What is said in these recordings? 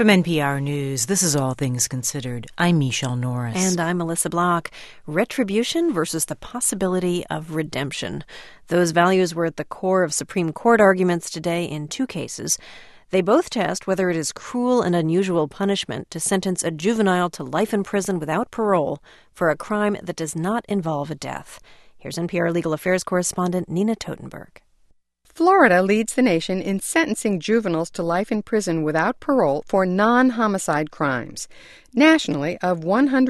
From NPR News, this is All Things Considered. I'm Michelle Norris. And I'm Melissa Block. Retribution versus the possibility of redemption. Those values were at the core of Supreme Court arguments today in two cases. They both test whether it is cruel and unusual punishment to sentence a juvenile to life in prison without parole for a crime that does not involve a death. Here's NPR Legal Affairs correspondent Nina Totenberg. Florida leads the nation in sentencing juveniles to life in prison without parole for non-homicide crimes. Nationally, of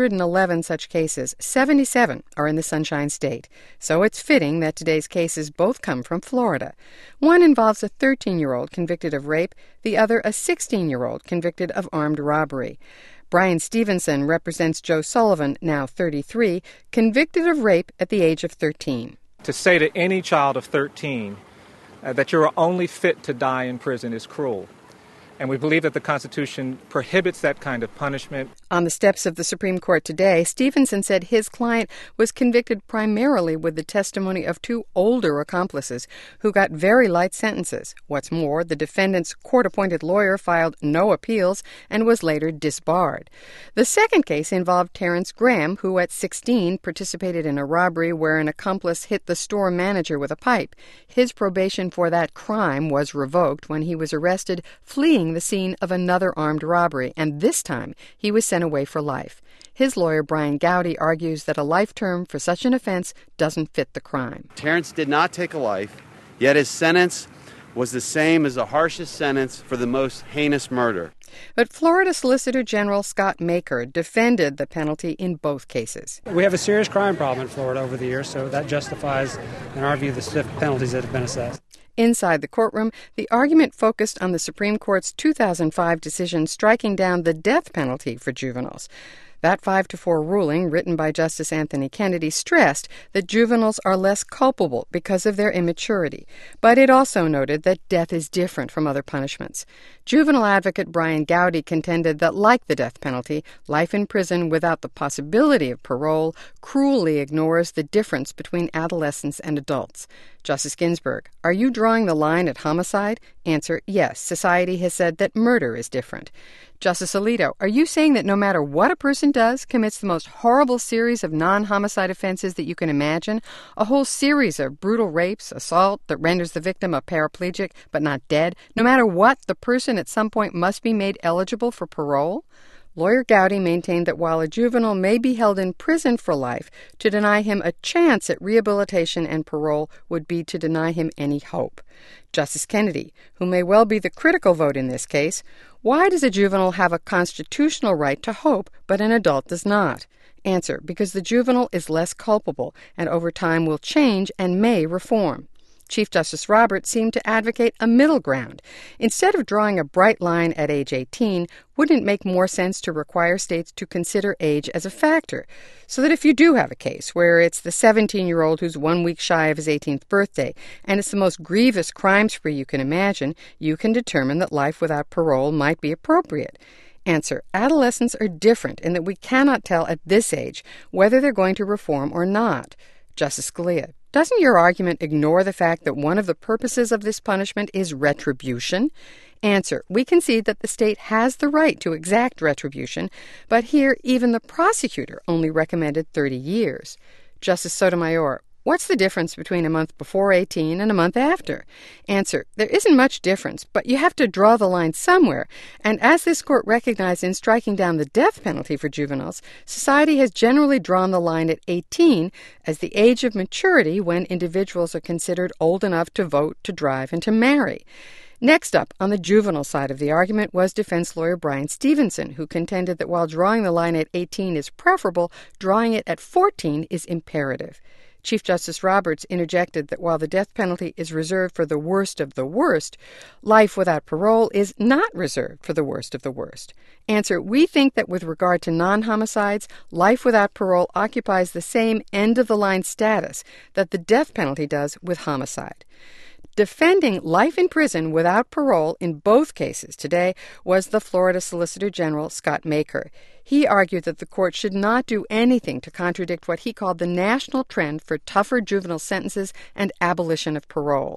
111 such cases, 77 are in the Sunshine State. So it's fitting that today's cases both come from Florida. One involves a 13-year-old convicted of rape, the other a 16-year-old convicted of armed robbery. Brian Stevenson represents Joe Sullivan, now 33, convicted of rape at the age of 13. To say to any child of 13 that you're only fit to die in prison is cruel. And we believe that the Constitution prohibits that kind of punishment. On the steps of the Supreme Court today, Stevenson said his client was convicted primarily with the testimony of two older accomplices who got very light sentences. What's more, the defendant's court-appointed lawyer filed no appeals and was later disbarred. The second case involved Terrence Graham, who at 16 participated in a robbery where an accomplice hit the store manager with a pipe. His probation for that crime was revoked when he was arrested fleeing the scene of another armed robbery, and this time he was sent away for life. His lawyer, Brian Gowdy, argues that a life term for such an offense doesn't fit the crime. Terrence did not take a life, yet his sentence was the same as the harshest sentence for the most heinous murder. But Florida Solicitor General Scott Maker defended the penalty in both cases. We have a serious crime problem in Florida over the years, so that justifies, in our view, the stiff penalties that have been assessed. Inside the courtroom, the argument focused on the Supreme Court's 2005 decision striking down the death penalty for juveniles. That 5-4 ruling, written by Justice Anthony Kennedy, stressed that juveniles are less culpable because of their immaturity. But it also noted that death is different from other punishments. Juvenile advocate Brian Gowdy contended that, like the death penalty, life in prison without the possibility of parole cruelly ignores the difference between adolescents and adults. Justice Ginsburg, are you drawing the line at homicide? Answer, yes. Society has said that murder is different. Justice Alito, are you saying that no matter what a person does, commits the most horrible series of non-homicide offenses that you can imagine, a whole series of brutal rapes, assault that renders the victim a paraplegic but not dead, no matter what, the person at some point must be made eligible for parole? Lawyer Gowdy maintained that while a juvenile may be held in prison for life, to deny him a chance at rehabilitation and parole would be to deny him any hope. Justice Kennedy, who may well be the critical vote in this case, why does a juvenile have a constitutional right to hope, but an adult does not? Answer, because the juvenile is less culpable and over time will change and may reform. Chief Justice Roberts seemed to advocate a middle ground. Instead of drawing a bright line at age 18, wouldn't it make more sense to require states to consider age as a factor, so that if you do have a case where it's the 17-year-old who's 1 week shy of his 18th birthday, and it's the most grievous crime spree you can imagine, you can determine that life without parole might be appropriate? Answer, adolescents are different in that we cannot tell at this age whether they're going to reform or not. Justice Scalia, doesn't your argument ignore the fact that one of the purposes of this punishment is retribution? Answer, we concede that the state has the right to exact retribution, but here even the prosecutor only recommended 30 years. Justice Sotomayor, what's the difference between a month before 18 and a month after? Answer, there isn't much difference, but you have to draw the line somewhere. And as this court recognized in striking down the death penalty for juveniles, society has generally drawn the line at 18 as the age of maturity when individuals are considered old enough to vote, to drive, and to marry. Next up on the juvenile side of the argument was defense lawyer Brian Stevenson, who contended that while drawing the line at 18 is preferable, drawing it at 14 is imperative. Chief Justice Roberts interjected that while the death penalty is reserved for the worst of the worst, life without parole is not reserved for the worst of the worst. Answer, we think that with regard to non-homicides, life without parole occupies the same end-of-the-line status that the death penalty does with homicide. Defending life in prison without parole in both cases today was the Florida Solicitor General Scott Maker. He argued that the court should not do anything to contradict what he called the national trend for tougher juvenile sentences and abolition of parole.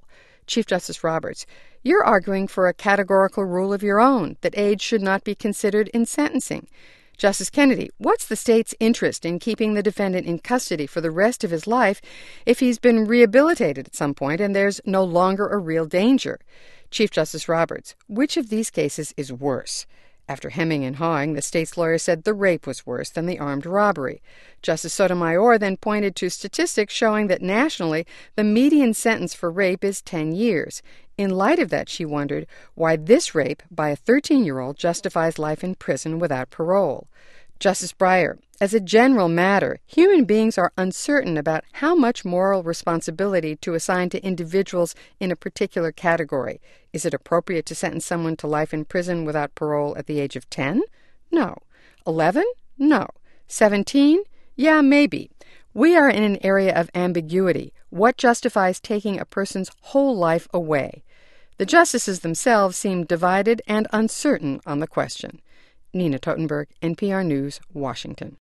Chief Justice Roberts, you're arguing for a categorical rule of your own, that age should not be considered in sentencing. Justice Kennedy, what's the state's interest in keeping the defendant in custody for the rest of his life if he's been rehabilitated at some point and there's no longer a real danger? Chief Justice Roberts, which of these cases is worse? After hemming and hawing, the state's lawyer said the rape was worse than the armed robbery. Justice Sotomayor then pointed to statistics showing that nationally, the median sentence for rape is 10 years. In light of that, she wondered why this rape by a 13-year-old justifies life in prison without parole. Justice Breyer, as a general matter, human beings are uncertain about how much moral responsibility to assign to individuals in a particular category. Is it appropriate to sentence someone to life in prison without parole at the age of 10? No. 11? No. 17? Yeah, maybe. We are in an area of ambiguity. What justifies taking a person's whole life away? The justices themselves seem divided and uncertain on the question. Nina Totenberg, NPR News, Washington.